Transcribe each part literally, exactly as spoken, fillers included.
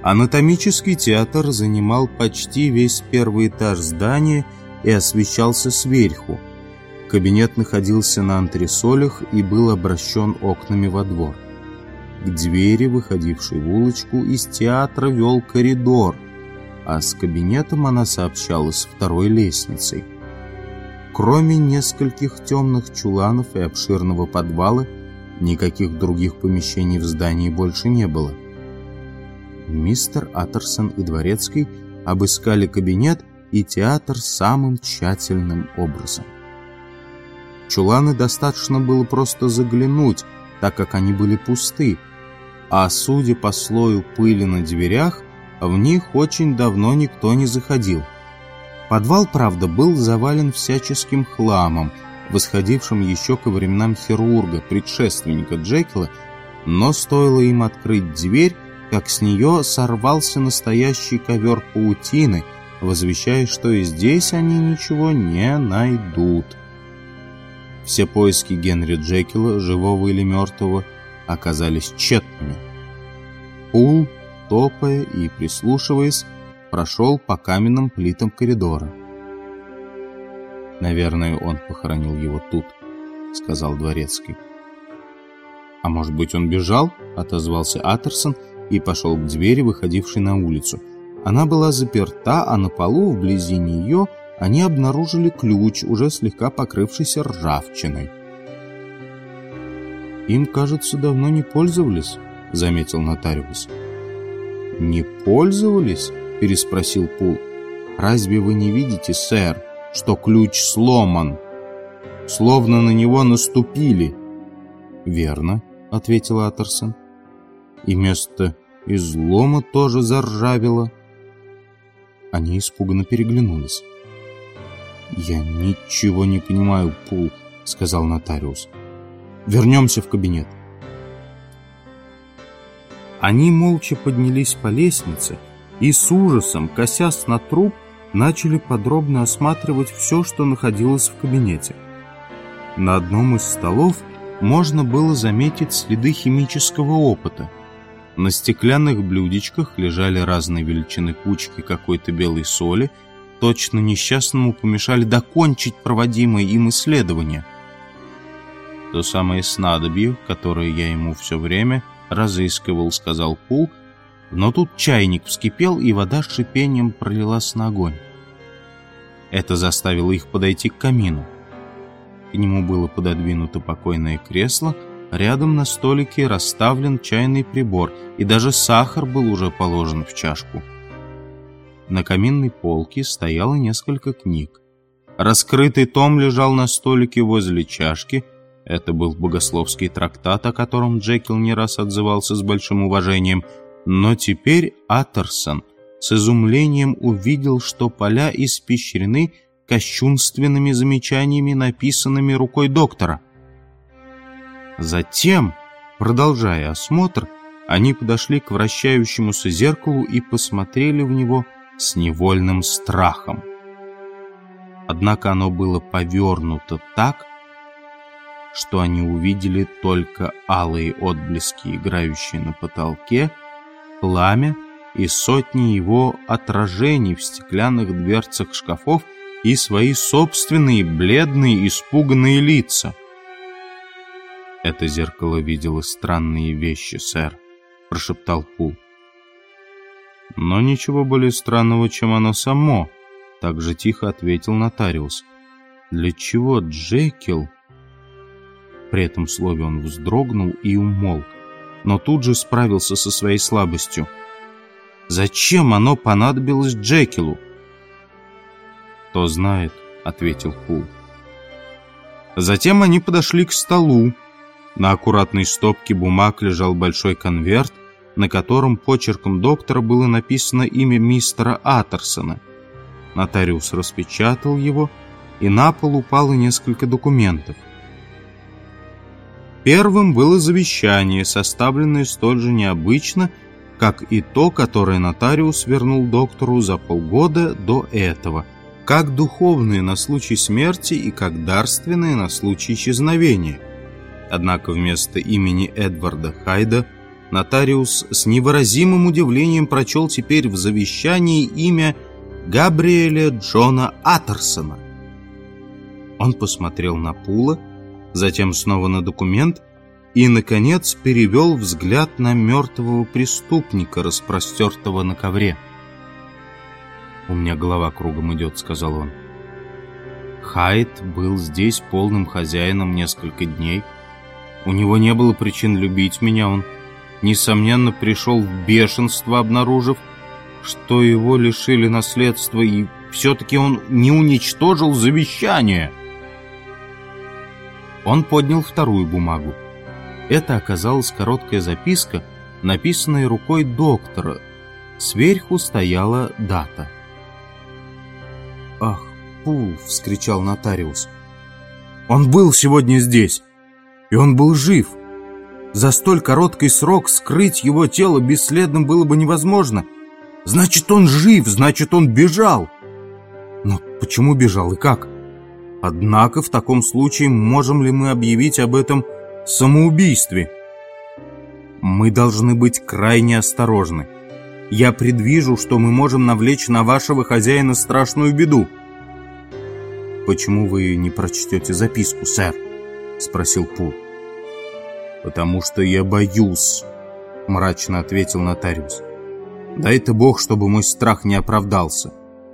Анатомический театр занимал почти весь первый этаж здания и освещался сверху. Кабинет находился на антресолях и был обращен окнами во двор. К двери, выходившей в улочку, из театра вел коридор, а с кабинетом она сообщалась второй лестницей. Кроме нескольких темных чуланов и обширного подвала, никаких других помещений в здании больше не было. Мистер Аттерсон и Дворецкий обыскали кабинет и театр самым тщательным образом. В чуланы достаточно было просто заглянуть, так как они были пусты, а судя по слою пыли на дверях, в них очень давно никто не заходил. Подвал, правда, был завален всяческим хламом, восходившим еще ко временам хирурга, предшественника Джекила, но стоило им открыть дверь, как с нее сорвался настоящий ковер паутины, возвещая, что и здесь они ничего не найдут. Все поиски Генри Джекила, живого или мертвого, оказались тщетными. Пул, топая и прислушиваясь, прошел по каменным плитам коридора. «Наверное, он похоронил его тут», — сказал Дворецкий. «А может быть, он бежал?» — отозвался Аттерсон и пошел к двери, выходившей на улицу. Она была заперта, а на полу, вблизи нее, они обнаружили ключ, уже слегка покрывшийся ржавчиной. «Им, кажется, давно не пользовались», — заметил нотариус. «Не пользовались?» — переспросил Пул. «Разве вы не видите, сэр, что ключ сломан? Словно на него наступили». «Верно», — ответил Аттерсон. «И место излома тоже заржавело». Они испуганно переглянулись. «Я ничего не понимаю, Пул», — сказал нотариус. «Вернемся в кабинет». Они молча поднялись по лестнице и с ужасом, косясь на труп, начали подробно осматривать все, что находилось в кабинете. На одном из столов можно было заметить следы химического опыта. На стеклянных блюдечках лежали разные величины кучки какой-то белой соли. Точно несчастному помешали докончить проводимое им исследование. «То самое снадобье, которое я ему все время разыскивал», — сказал Пул, но тут чайник вскипел, и вода с шипением пролилась на огонь. Это заставило их подойти к камину. К нему было пододвинуто покойное кресло, рядом на столике расставлен чайный прибор, и даже сахар был уже положен в чашку. На каминной полке стояло несколько книг. Раскрытый том лежал на столике возле чашки. Это был богословский трактат, о котором Джекил не раз отзывался с большим уважением. Но теперь Аттерсон с изумлением увидел, что поля испещрены кощунственными замечаниями, написанными рукой доктора. Затем, продолжая осмотр, они подошли к вращающемуся зеркалу и посмотрели в него с невольным страхом. Однако оно было повернуто так, что они увидели только алые отблески, играющие на потолке, пламя и сотни его отражений в стеклянных дверцах шкафов и свои собственные бледные, испуганные лица. «Это зеркало видело странные вещи, сэр», — прошептал Пул. «Но ничего более странного, чем оно само», — так же тихо ответил нотариус. «Для чего Джекил...» При этом слове он вздрогнул и умолк, но тут же справился со своей слабостью. «Зачем оно понадобилось Джекилу?» «Кто знает», — ответил Пул. Затем они подошли к столу. На аккуратной стопке бумаг лежал большой конверт, на котором почерком доктора было написано имя мистера Аттерсона. Нотариус распечатал его, и на пол упало несколько документов. Первым было завещание, составленное столь же необычно, как и то, которое нотариус вернул доктору за полгода до этого, как духовное на случай смерти и как дарственное на случай исчезновения. Однако вместо имени Эдварда Хайда Нотариус с невыразимым удивлением прочел теперь в завещании имя Габриэля Джона Аттерсона. Он посмотрел на Пула, затем снова на документ и, наконец, перевел взгляд на мертвого преступника, распростертого на ковре. «У меня голова кругом идет», — сказал он. «Хайд был здесь полным хозяином несколько дней. У него не было причин любить меня. Он, несомненно, пришел в бешенство, обнаружив, что его лишили наследства, и все-таки он не уничтожил завещание». Он поднял вторую бумагу. Это оказалась короткая записка, написанная рукой доктора. Сверху стояла дата. «Ах, Пул!» — вскричал нотариус. «Он был сегодня здесь, и он был жив. За столь короткий срок скрыть его тело бесследным было бы невозможно. Значит, он жив, значит, он бежал. Но почему бежал и как? Однако в таком случае можем ли мы объявить об этом самоубийстве? Мы должны быть крайне осторожны. Я предвижу, что мы можем навлечь на вашего хозяина страшную беду». «Почему вы не прочтете записку, сэр?» — спросил Пул. «Потому что я боюсь», — мрачно ответил нотариус. «Дай-то Бог, чтобы мой страх не оправдался».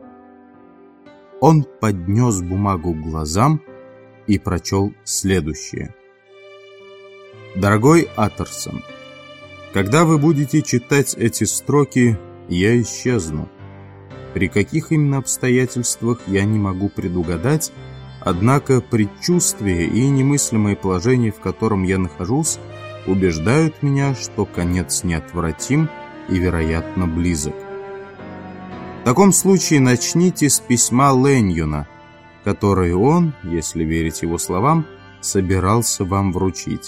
Он поднес бумагу к глазам и прочел следующее. «Дорогой Аттерсон, когда вы будете читать эти строки, я исчезну. При каких именно обстоятельствах я не могу предугадать, однако предчувствие и немыслимое положение, в котором я нахожусь, убеждают меня, что конец неотвратим и, вероятно, близок. В таком случае начните с письма Лэньона, которое он, если верить его словам, собирался вам вручить.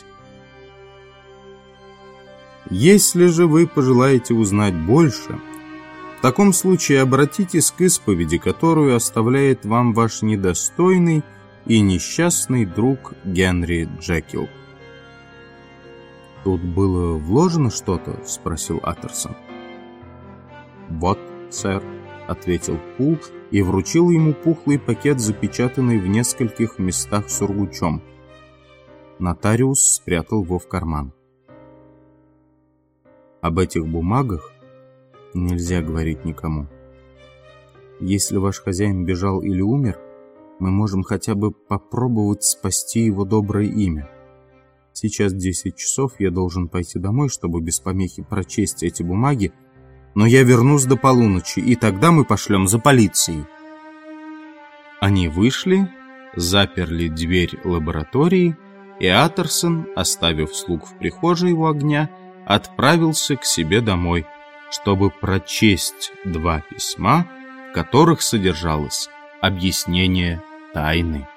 Если же вы пожелаете узнать больше, в таком случае обратитесь к исповеди, которую оставляет вам ваш недостойный и несчастный друг Генри Джекил». «Тут было вложено что-то?» — спросил Аттерсон. «Вот, сэр», — ответил Пул и вручил ему пухлый пакет, запечатанный в нескольких местах сургучом. Нотариус спрятал его в карман. «Об этих бумагах нельзя говорить никому. Если ваш хозяин бежал или умер, мы можем хотя бы попробовать спасти его доброе имя. Сейчас десять часов, я должен пойти домой, чтобы без помехи прочесть эти бумаги, но я вернусь до полуночи, и тогда мы пошлем за полицией». Они вышли, заперли дверь лаборатории, и Аттерсон, оставив слуг в прихожей у огня, отправился к себе домой, чтобы прочесть два письма, в которых содержалось объяснение тайны.